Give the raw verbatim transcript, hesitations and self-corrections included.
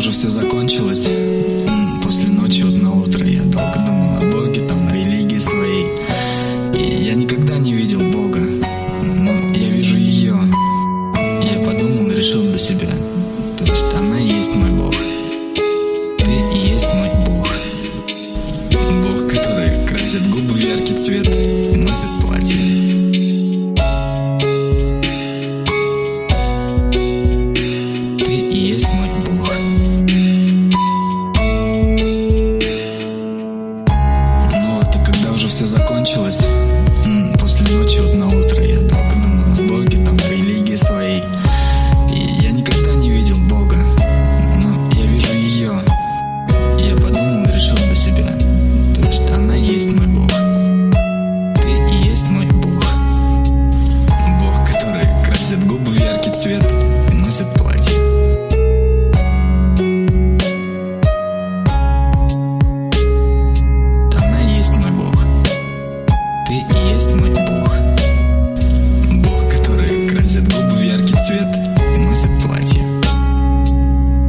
уже все закончилось, после ночи вот на утро я долго думал о Боге, там, о религии своей. И я никогда не видел Бога, но я вижу ее. И я подумал и решил для себя, то есть она и есть мой Бог. Ты и есть мой Бог. Бог, который красит губы в яркий цвет и носит платье. Ты и есть мой Бог. Ну вот, и когда уже все закончилось, после ночи вот на утро я долго думал о Боге, там, о религии своей. И я никогда не видел Бога, но я вижу ее. И я подумал и решил для себя, то есть она и есть мой Бог. Ты и есть мой Бог. Бог, который красит губы в яркий цвет